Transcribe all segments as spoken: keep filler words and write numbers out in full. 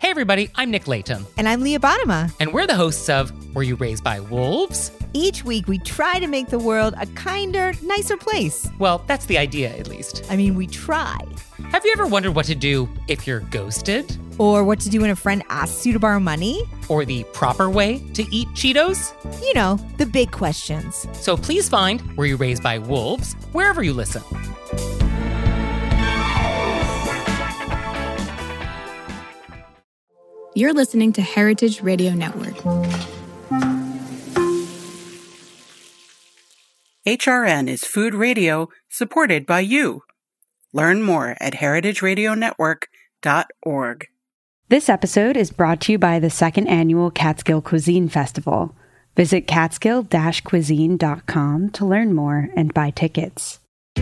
Hey everybody, I'm Nick Layton. And I'm Leah Bottima. And we're the hosts of Were You Raised by Wolves? Each week we try to make the world a kinder, nicer place. Well, that's the idea, at least. I mean, we try. Have you ever wondered what to do if you're ghosted? Or what to do when a friend asks you to borrow money? Or the proper way to eat Cheetos? You know, the big questions. So please find Were You Raised by Wolves wherever you listen. You're listening to Heritage Radio Network. H R N is food radio supported by you. Learn more at heritage radio network dot org. This episode is brought to you by the second annual Catskill Cuisine Festival. Visit catskill dash cuisine dot com to learn more and buy tickets.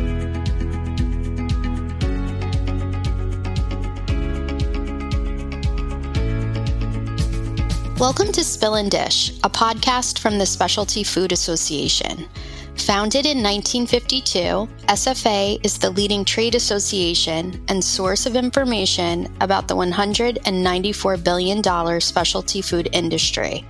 Welcome to Spill and Dish, a podcast from the Specialty Food Association. Founded in nineteen fifty-two, S F A is the leading trade association and source of information about the one hundred ninety-four billion dollars specialty food industry.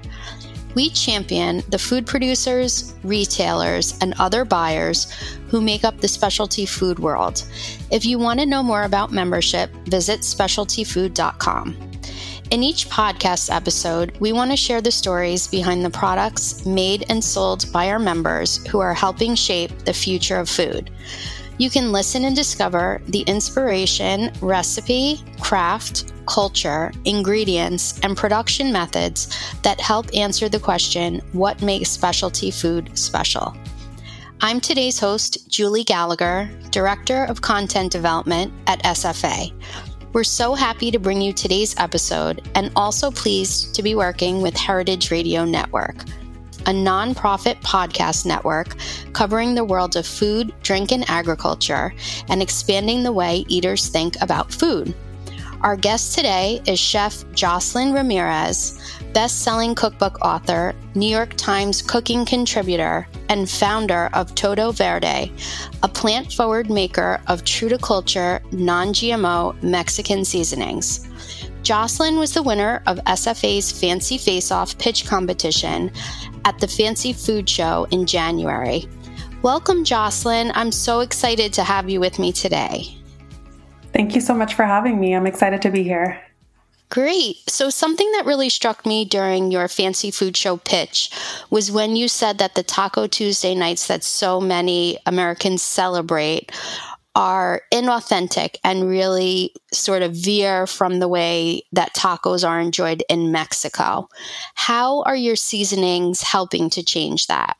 We champion the food producers, retailers, and other buyers who make up the specialty food world. If you want to know more about membership, visit specialty food dot com. In each podcast episode, we want to share the stories behind the products made and sold by our members who are helping shape the future of food. You can listen and discover the inspiration, recipe, craft, culture, ingredients, and production methods that help answer the question, what makes specialty food special? I'm today's host, Julie Gallagher, Director of Content Development at S F A. We're so happy to bring you today's episode and also pleased to be working with Heritage Radio Network, a nonprofit podcast network covering the world of food, drink, and agriculture and expanding the way eaters think about food. Our guest today is Chef Jocelyn Ramirez, best-selling cookbook author, New York Times cooking contributor, and founder of Todo Verde, a plant-forward maker of true-to-culture, non-G M O Mexican seasonings. Jocelyn was the winner of S F A's Fancy Face-Off pitch competition at the Fancy Food Show in January. Welcome, Jocelyn. I'm so excited to have you with me today. Thank you so much for having me. I'm excited to be here. Great. So something that really struck me during your Fancy Food Show pitch was when you said that the Taco Tuesday nights that so many Americans celebrate are inauthentic and really sort of veer from the way that tacos are enjoyed in Mexico. How are your seasonings helping to change that?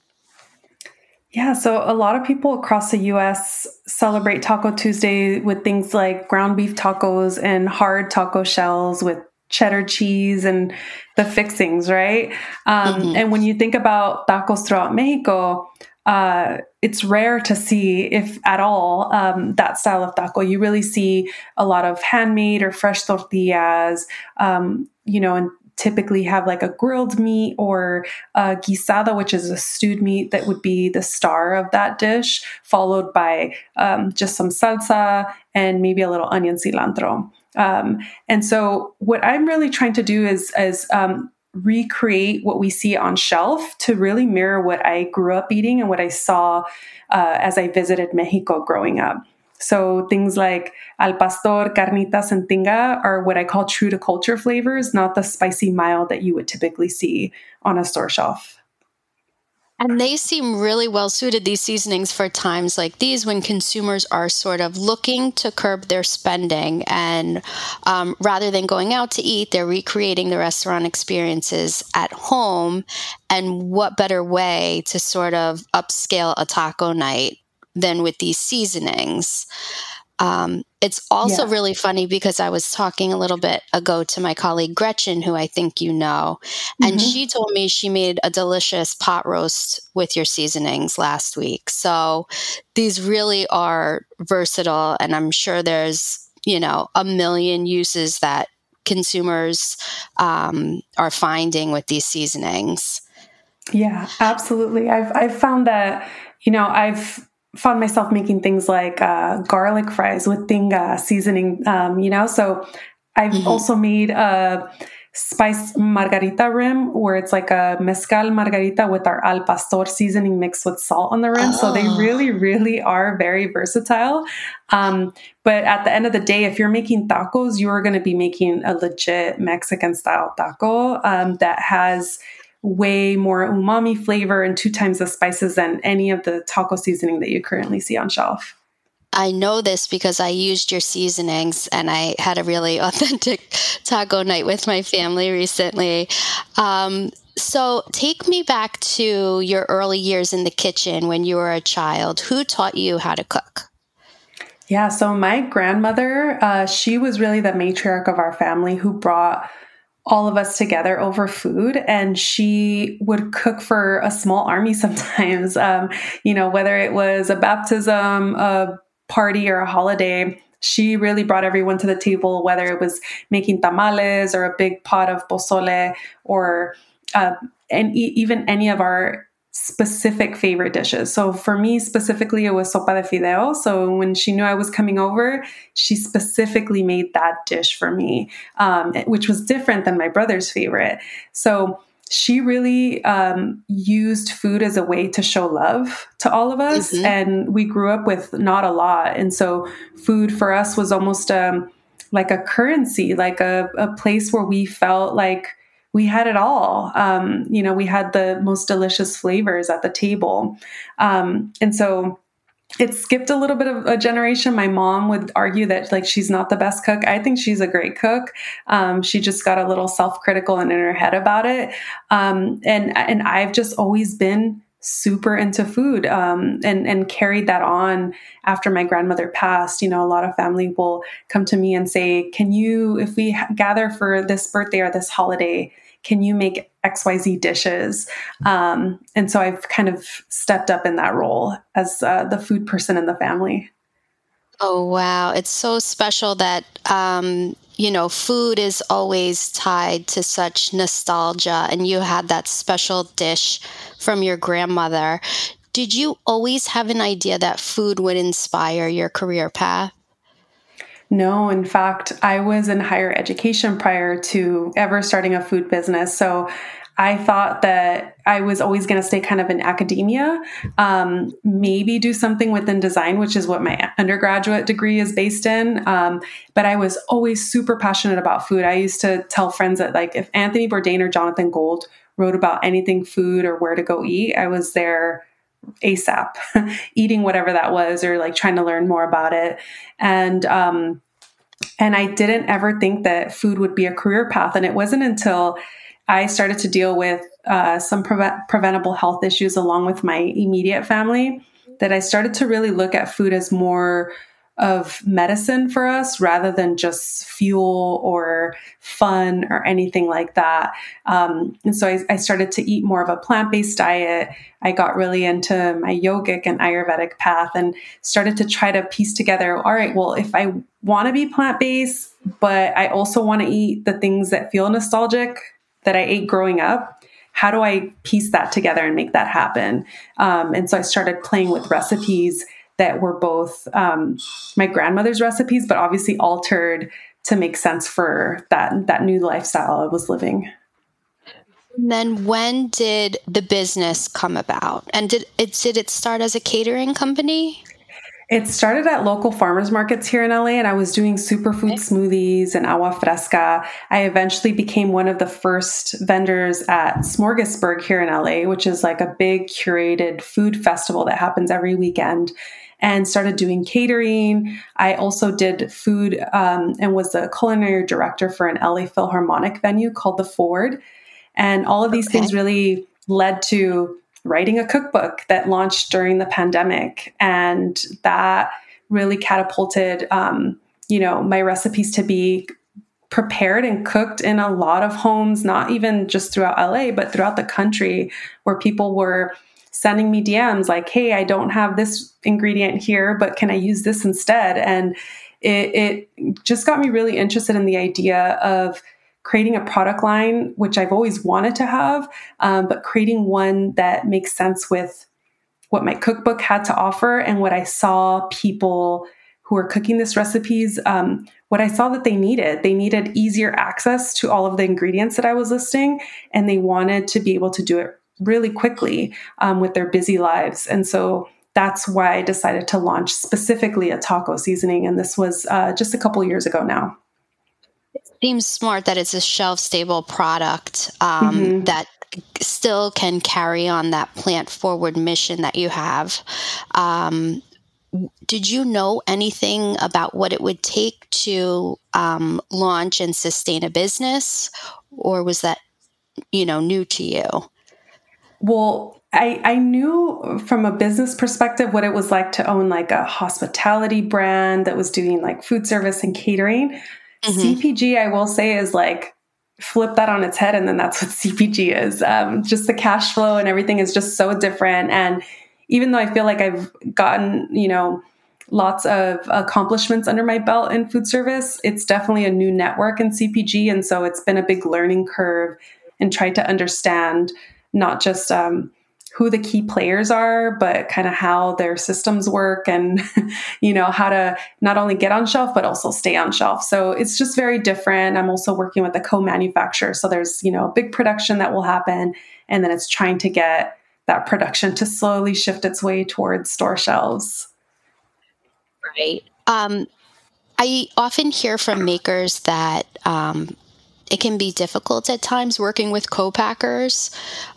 Yeah, so a lot of people across the U S celebrate Taco Tuesday with things like ground beef tacos and hard taco shells with cheddar cheese and the fixings, right? Um, mm-hmm. And when you think about tacos throughout Mexico, uh, it's rare to see, if at all, um, that style of taco. You really see a lot of handmade or fresh tortillas, um, you know, and typically have like a grilled meat or a guisada, which is a stewed meat that would be the star of that dish, followed by um, just some salsa and maybe a little onion cilantro. Um, and so what I'm really trying to do is, is um, recreate what we see on shelf to really mirror what I grew up eating and what I saw uh, as I visited Mexico growing up. So things like al pastor, carnitas, and tinga are what I call true to culture flavors, not the spicy mild that you would typically see on a store shelf. And they seem really well suited, these seasonings, for times like these when consumers are sort of looking to curb their spending. And um, rather than going out to eat, they're recreating the restaurant experiences at home. And what better way to sort of upscale a taco night than with these seasonings? Um, it's also yeah. really funny because I was talking a little bit ago to my colleague Gretchen, who I think you know, and mm-hmm. she told me she made a delicious pot roast with your seasonings last week. So these really are versatile, and I'm sure there's, you know, a million uses that consumers um, are finding with these seasonings. Yeah, absolutely. I've I've found that, you know, I've found myself making things like uh, garlic fries with tinga seasoning, um, you know, so I've Mm-hmm. also made a spice margarita rim where it's like a mezcal margarita with our al pastor seasoning mixed with salt on the rim. Oh. So they really, really are very versatile. Um, but at the end of the day, if you're making tacos, you are going to be making a legit Mexican style taco um, that has way more umami flavor and two times the spices than any of the taco seasoning that you currently see on shelf. I know this because I used your seasonings and I had a really authentic taco night with my family recently. Um, so take me back to your early years in the kitchen when you were a child. Who taught you how to cook? Yeah, so my grandmother, uh, she was really the matriarch of our family who brought all of us together over food, and she would cook for a small army sometimes, um, you know, whether it was a baptism, a party, or a holiday. She really brought everyone to the table, whether it was making tamales or a big pot of pozole or uh, and e- even any of our specific favorite dishes. So for me specifically, it was sopa de fideo. So when she knew I was coming over, she specifically made that dish for me, um, which was different than my brother's favorite. So she really um, used food as a way to show love to all of us. Mm-hmm. And we grew up with not a lot. And so food for us was almost um, like a currency, like a, a place where we felt like we had it all. Um, you know, we had the most delicious flavors at the table. Um, and so it skipped a little bit of a generation. My mom would argue that like she's not the best cook. I think she's a great cook. Um, she just got a little self-critical and in her head about it. Um, and and I've just always been super into food um, and and carried that on after my grandmother passed. You know, a lot of family will come to me and say, "Can you, if we gather for this birthday or this holiday, can you make X Y Z dishes?" Um, and so I've kind of stepped up in that role as uh, the food person in the family. Oh, wow. It's so special that, um, you know, food is always tied to such nostalgia, and you had that special dish from your grandmother. Did you always have an idea that food would inspire your career path? No, in fact, I was in higher education prior to ever starting a food business. So I thought that I was always going to stay kind of in academia, um, maybe do something within design, which is what my undergraduate degree is based in. Um, but I was always super passionate about food. I used to tell friends that like if Anthony Bourdain or Jonathan Gold wrote about anything food or where to go eat, I was there ASAP, eating whatever that was, or like trying to learn more about it. And, um, and I didn't ever think that food would be a career path. And it wasn't until I started to deal with uh, some pre- preventable health issues along with my immediate family that I started to really look at food as more of medicine for us rather than just fuel or fun or anything like that. Um, and so I, I started to eat more of a plant-based diet. I got really into my yogic and Ayurvedic path and started to try to piece together, all right, well, if I want to be plant-based, but I also want to eat the things that feel nostalgic that I ate growing up, how do I piece that together and make that happen? Um, and so I started playing with recipes that were both um, my grandmother's recipes, but obviously altered to make sense for that, that new lifestyle I was living. And then when did the business come about? And did it, did it start as a catering company? It started at local farmers markets here in L A, and I was doing superfood smoothies and agua fresca. I eventually became one of the first vendors at Smorgasburg here in L A, which is like a big curated food festival that happens every weekend, and started doing catering. I also did food um, and was the culinary director for an L A Philharmonic venue called The Ford. And all of these okay. things really led to writing a cookbook that launched during the pandemic. And that really catapulted, um, you know, my recipes to be prepared and cooked in a lot of homes, not even just throughout L A, but throughout the country, where people were sending me D Ms like, hey, I don't have this ingredient here, but can I use this instead? And it, it just got me really interested in the idea of creating a product line, which I've always wanted to have, um, but creating one that makes sense with what my cookbook had to offer and what I saw people who are cooking this recipes, um, what I saw that they needed, they needed easier access to all of the ingredients that I was listing, and they wanted to be able to do it really quickly um, with their busy lives. And so that's why I decided to launch specifically a taco seasoning. And this was uh, just a couple years ago now. It seems smart that it's a shelf-stable product um, mm-hmm. that still can carry on that plant-forward mission that you have. Um, did you know anything about what it would take to um, launch and sustain a business, or was that, you know, new to you? Well, I, I knew from a business perspective what it was like to own like a hospitality brand that was doing like food service and catering. Mm-hmm. C P G, I will say, is like flip that on its head, and then that's what C P G is. Um, just the cash flow and everything is just so different. And even though I feel like I've gotten, you know, lots of accomplishments under my belt in food service, it's definitely a new network in C P G. And so it's been a big learning curve and try to understand not just um, who the key players are, but kind of how their systems work and, you know, how to not only get on shelf, but also stay on shelf. So it's just very different. I'm also working with a co-manufacturer. So there's, you know, big production that will happen. And then it's trying to get that production to slowly shift its way towards store shelves. Right. Um, I often hear from makers that um, it can be difficult at times working with co-packers.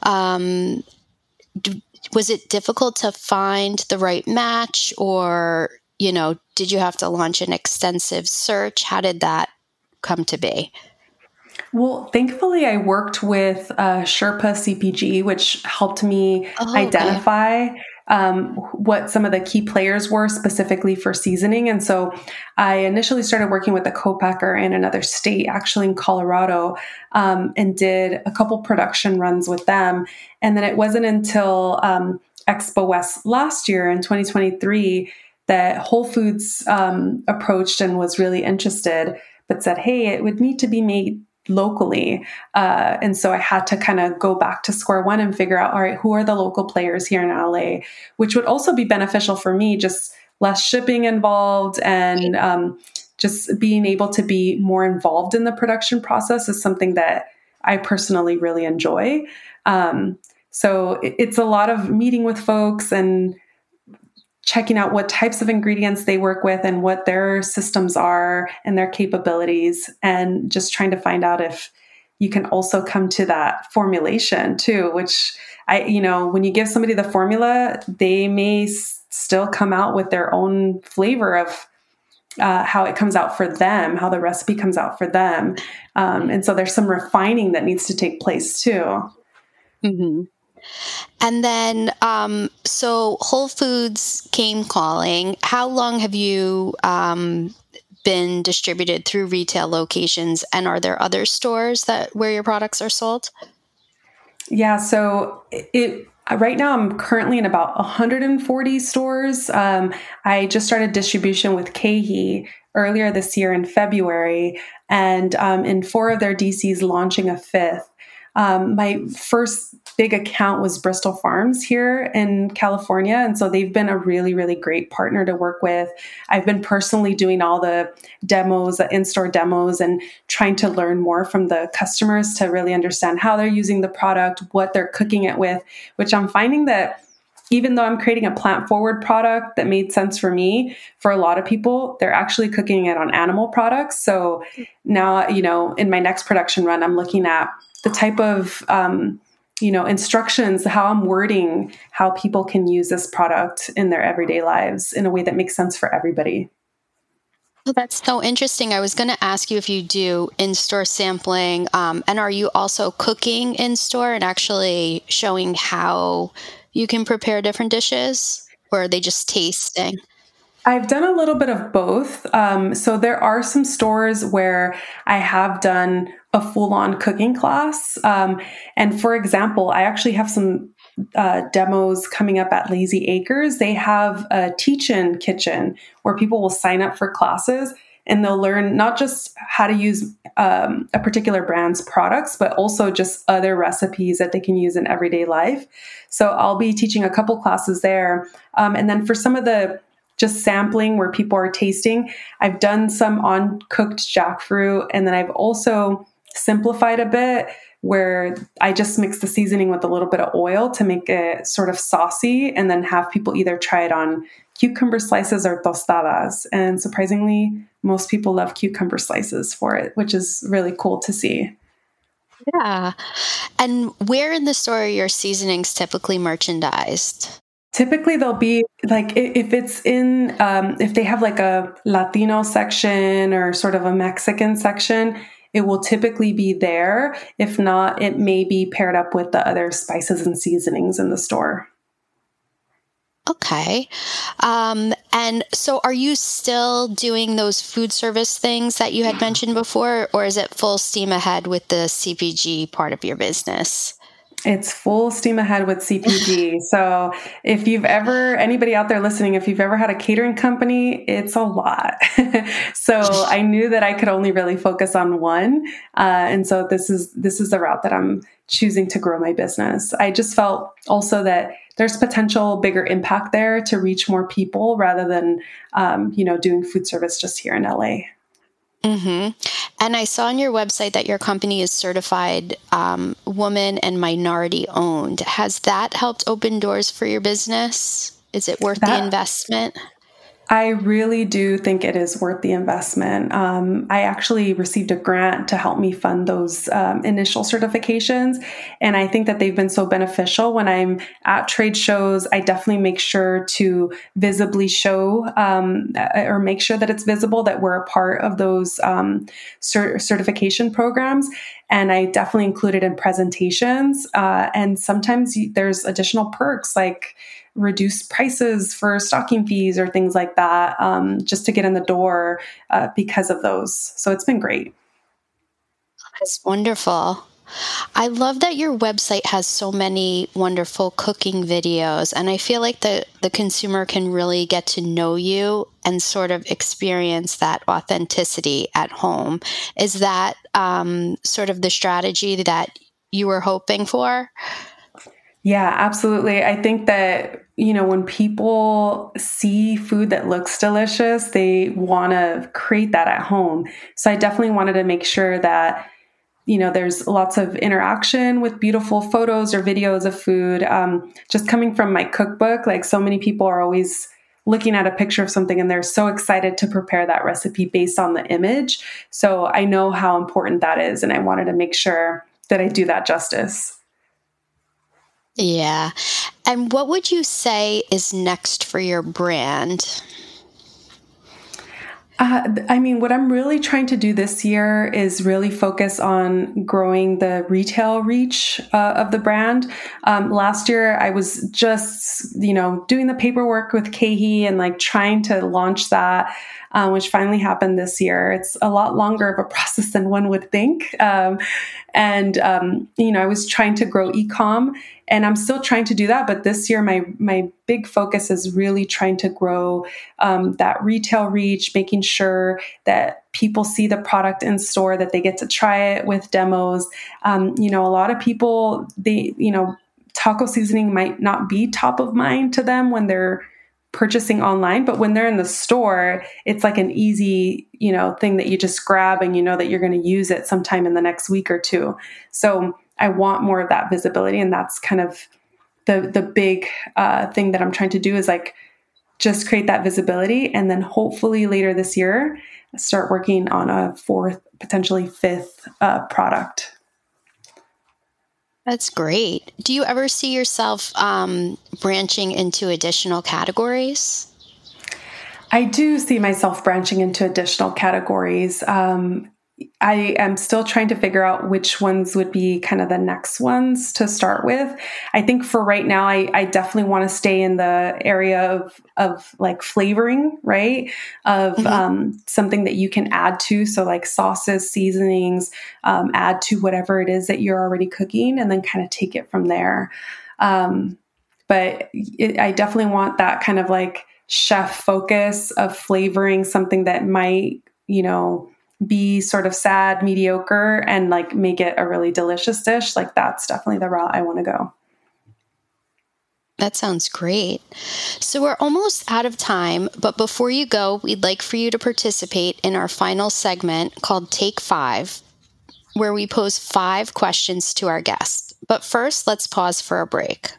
Um, d- was it difficult to find the right match, or, you know, did you have to launch an extensive search? How did that come to be? Well, thankfully, I worked with uh, Sherpa C P G, which helped me oh, identify okay. um, what some of the key players were specifically for seasoning. And so I initially started working with a co-packer in another state, actually in Colorado, um, and did a couple production runs with them. And then it wasn't until um, Expo West last year in twenty twenty-three that Whole Foods um, approached and was really interested, but said, hey, it would need to be made locally. Uh, and so I had to kind of go back to square one and figure out, all right, who are the local players here in L A, which would also be beneficial for me, just less shipping involved, and um, just being able to be more involved in the production process is something that I personally really enjoy. Um, so it, it's a lot of meeting with folks and checking out what types of ingredients they work with and what their systems are and their capabilities, and just trying to find out if you can also come to that formulation too, which I, you know, when you give somebody the formula, they may s- still come out with their own flavor of uh, how it comes out for them, how the recipe comes out for them. Um, and so there's some refining that needs to take place too. Mm-hmm. And then, um, so Whole Foods came calling. How long have you um, been distributed through retail locations, and are there other stores that where your products are sold? Yeah, so it right now I'm currently in about one hundred forty stores. Um, I just started distribution with KeHE earlier this year in February, and um, in four of their D Cs, launching a fifth. Um, my first big account was Bristol Farms here in California. And so they've been a really, really great partner to work with. I've been personally doing all the demos, the in-store demos, and trying to learn more from the customers to really understand how they're using the product, what they're cooking it with, which I'm finding that even though I'm creating a plant-forward product that made sense for me, for a lot of people, they're actually cooking it on animal products. So now, you know, in my next production run, I'm looking at the type of, um, you know, instructions, how I'm wording, how people can use this product in their everyday lives in a way that makes sense for everybody. Well, that's so interesting. I was going to ask you if you do in-store sampling, um, and are you also cooking in-store and actually showing how you can prepare different dishes, or are they just tasting? I've done a little bit of both. Um, so there are some stores where I have done a full-on cooking class. Um, and for example, I actually have some uh, demos coming up at Lazy Acres. They have a teach-in kitchen where people will sign up for classes, and they'll learn not just how to use um, a particular brand's products, but also just other recipes that they can use in everyday life. So I'll be teaching a couple classes there. Um, and then for some of the just sampling where people are tasting. I've done some on cooked jackfruit, and then I've also simplified a bit where I just mix the seasoning with a little bit of oil to make it sort of saucy, and then have people either try it on cucumber slices or tostadas. And surprisingly, most people love cucumber slices for it, which is really cool to see. Yeah. And where in the store are your seasonings typically merchandised? Typically, they'll be like, if it's in, um, if they have like a Latino section or sort of a Mexican section, it will typically be there. If not, it may be paired up with the other spices and seasonings in the store. Okay. Um, and so are you still doing those food service things that you had mentioned before, or is it full steam ahead with the C P G part of your business? It's full steam ahead with C P G. So if you've ever, anybody out there listening, if you've ever had a catering company, it's a lot. So I knew that I could only really focus on one. Uh, and so this is, this is the route that I'm choosing to grow my business. I just felt also that there's potential bigger impact there to reach more people rather than, um, you know, doing food service just here in L A. Mm-hmm. And I saw on your website that your company is certified um, woman and minority owned. Has that helped open doors for your business? Is it worth that, the investment? I really do think it is worth the investment. Um, I actually received a grant to help me fund those um, initial certifications. And I think that they've been so beneficial. When I'm at trade shows, I definitely make sure to visibly show um, or make sure that it's visible that we're a part of those um, cert- certification programs. And I definitely include it in presentations. Uh, and sometimes there's additional perks like reduced prices for stocking fees or things like that, um, just to get in the door uh, because of those. So it's been great. That's wonderful. I love that your website has so many wonderful cooking videos, and I feel like the, the consumer can really get to know you and sort of experience that authenticity at home. Is that um, sort of the strategy that you were hoping for? Yeah, absolutely. I think that, you know, when people see food that looks delicious, they want to create that at home. So I definitely wanted to make sure that, you know, there's lots of interaction with beautiful photos or videos of food. Um, just coming from my cookbook, like so many people are always looking at a picture of something and they're so excited to prepare that recipe based on the image. So I know how important that is. And I wanted to make sure that I do that justice. Yeah. And what would you say is next for your brand? Uh, I mean, what I'm really trying to do this year is really focus on growing the retail reach uh, of the brand. Um, last year, I was just, you know, doing the paperwork with KeHE and like trying to launch that, uh, which finally happened this year. It's a lot longer of a process than one would think. Um, and, um, you know, I was trying to grow e-com. And I'm still trying to do that. But this year, my my big focus is really trying to grow um, that retail reach, making sure that people see the product in store, that they get to try it with demos. Um, you know, a lot of people, they, you know, taco seasoning might not be top of mind to them when they're purchasing online, but when they're in the store, it's like an easy, you know, thing that you just grab and you know that you're going to use it sometime in the next week or two. So I want more of that visibility. And that's kind of the the big uh, thing that I'm trying to do is like just create that visibility. And then hopefully later this year, start working on a fourth, potentially fifth uh, product. That's great. Do you ever see yourself um, branching into additional categories? I do see myself branching into additional categories. Um, I am still trying to figure out which ones would be kind of the next ones to start with. I think for right now, I, I definitely want to stay in the area of, of like flavoring, right? Of mm-hmm. um, something that you can add to. So like sauces, seasonings, um, add to whatever it is that you're already cooking and then kind of take it from there. Um, but it, I definitely want that kind of like chef focus of flavoring something that might, you know, be sort of sad, mediocre, and like make it a really delicious dish. Like that's definitely the route I want to go. That sounds great. So we're almost out of time, but before you go, we'd like for you to participate in our final segment called Take Five, where we pose five questions to our guests. But first, let's pause for a break.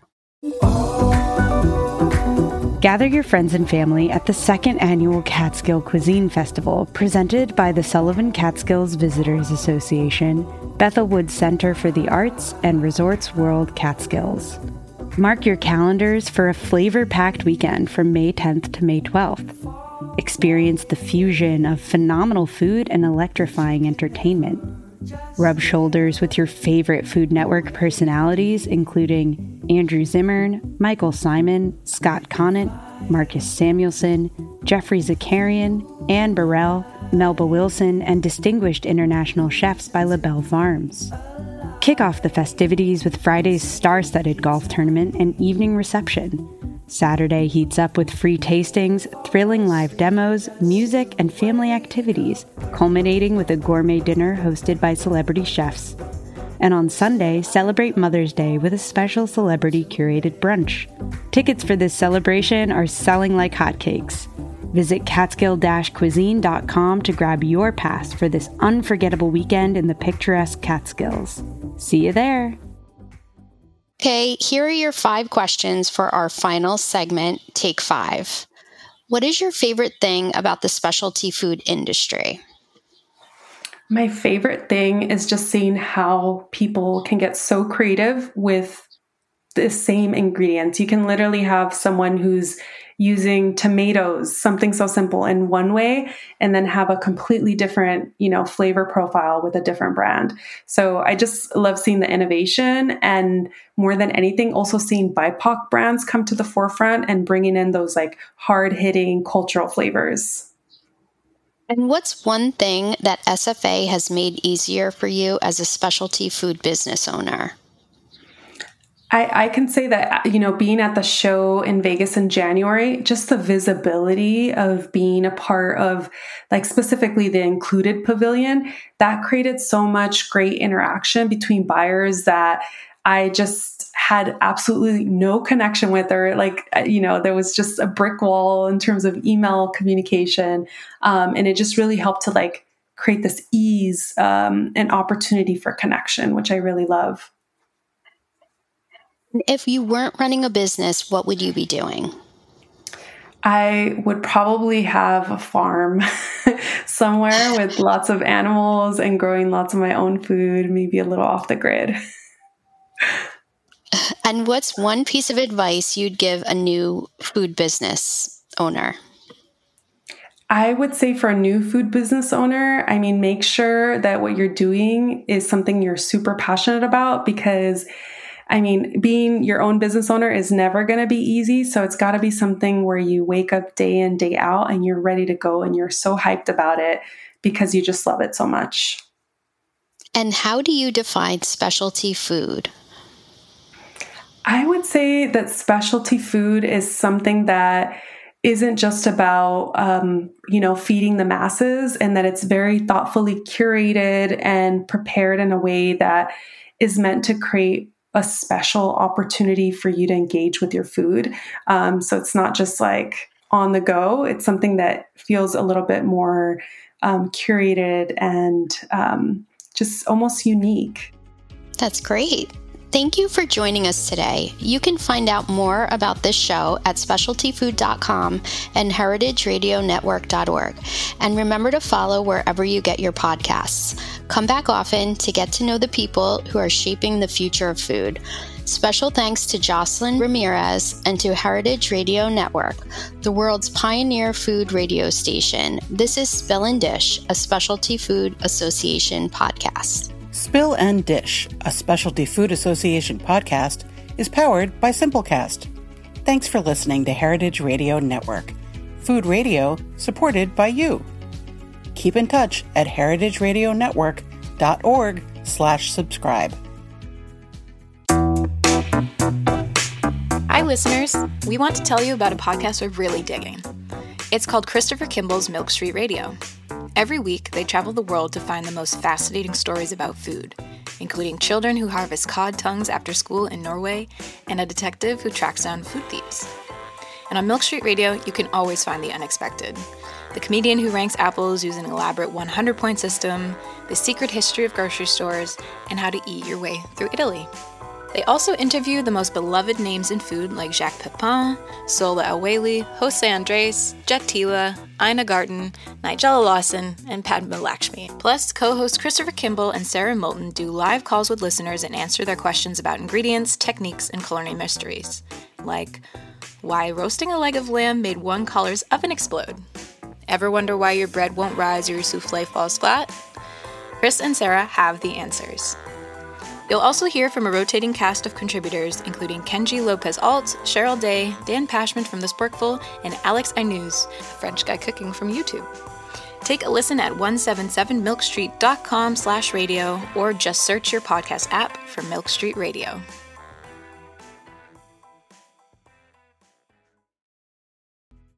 Gather your friends and family at the second annual Catskill Cuisine Festival, presented by the Sullivan Catskills Visitors Association, Bethel Woods Center for the Arts, and Resorts World Catskills. Mark your calendars for a flavor-packed weekend from May tenth to May twelfth. Experience the fusion of phenomenal food and electrifying entertainment. Rub shoulders with your favorite Food Network personalities, including Andrew Zimmern, Michael Simon, Scott Conant, Marcus Samuelson, Jeffrey Zakarian, Anne Burrell, Melba Wilson, and distinguished international chefs by LaBelle Farms. Kick off the festivities with Friday's star-studded golf tournament and evening reception. Saturday heats up with free tastings, thrilling live demos, music, and family activities, culminating with a gourmet dinner hosted by celebrity chefs. And on Sunday, celebrate Mother's Day with a special celebrity-curated brunch. Tickets for this celebration are selling like hotcakes. Visit catskill dash cuisine dot com to grab your pass for this unforgettable weekend in the picturesque Catskills. See you there! Okay, here are your five questions for our final segment, Take Five. What is your favorite thing about the specialty food industry? My favorite thing is just seeing how people can get so creative with the same ingredients. You can literally have someone who's using tomatoes, something so simple, in one way, and then have a completely different, you know, flavor profile with a different brand. So I just love seeing the innovation, and more than anything, also seeing B I P O C brands come to the forefront and bringing in those like hard-hitting cultural flavors. And what's one thing that S F A has made easier for you as a specialty food business owner? I, I can say that, you know, being at the show in Vegas in January, just the visibility of being a part of, like, specifically the Included Pavilion, that created so much great interaction between buyers that I just had absolutely no connection with, or like, you know, there was just a brick wall in terms of email communication. Um, and it just really helped to like create this ease um, and opportunity for connection, which I really love. If you weren't running a business, what would you be doing? I would probably have a farm somewhere with lots of animals and growing lots of my own food, maybe a little off the grid. And what's one piece of advice you'd give a new food business owner? I would say for a new food business owner, I mean, make sure that what you're doing is something you're super passionate about, because I mean, being your own business owner is never going to be easy. So it's got to be something where you wake up day in, day out, and you're ready to go and you're so hyped about it because you just love it so much. And how do you define specialty food? I would say that specialty food is something that isn't just about, um, you know, feeding the masses, and that it's very thoughtfully curated and prepared in a way that is meant to create a special opportunity for you to engage with your food. Um, so it's not just like on the go. It's something that feels a little bit more um, curated and um, just almost unique. That's great. Thank you for joining us today. You can find out more about this show at specialty food dot com and heritage radio network dot org. And remember to follow wherever you get your podcasts. Come back often to get to know the people who are shaping the future of food. Special thanks to Jocelyn Ramirez and to Heritage Radio Network, the world's pioneer food radio station. This is Spill and Dish, a Specialty Food Association podcast. Spill and Dish, a Specialty Food Association podcast, is powered by Simplecast. Thanks for listening to Heritage Radio Network, food radio supported by you. Keep in touch at heritage radio network dot org slash subscribe. Hi, listeners. We want to tell you about a podcast we're really digging. It's called Christopher Kimball's Milk Street Radio. Every week, they travel the world to find the most fascinating stories about food, including children who harvest cod tongues after school in Norway and a detective who tracks down food thieves. And on Milk Street Radio, you can always find the unexpected. The comedian who ranks apples using an elaborate one hundred point system, the secret history of grocery stores, and how to eat your way through Italy. They also interview the most beloved names in food like Jacques Pepin, Sola El-Waylly, Jose Andres, Jet Tila, Ina Garten, Nigella Lawson, and Padma Lakshmi. Plus, co-hosts Christopher Kimball and Sarah Moulton do live calls with listeners and answer their questions about ingredients, techniques, and culinary mysteries. Like, why roasting a leg of lamb made one caller's oven explode? Ever wonder why your bread won't rise or your souffle falls flat? Chris and Sarah have the answers. You'll also hear from a rotating cast of contributors, including Kenji Lopez-Alt, Cheryl Day, Dan Pashman from The Sporkful, and Alex Aynouz, a French guy cooking from YouTube. Take a listen at one seventy-seven milk street dot com slash radio or just search your podcast app for Milk Street Radio.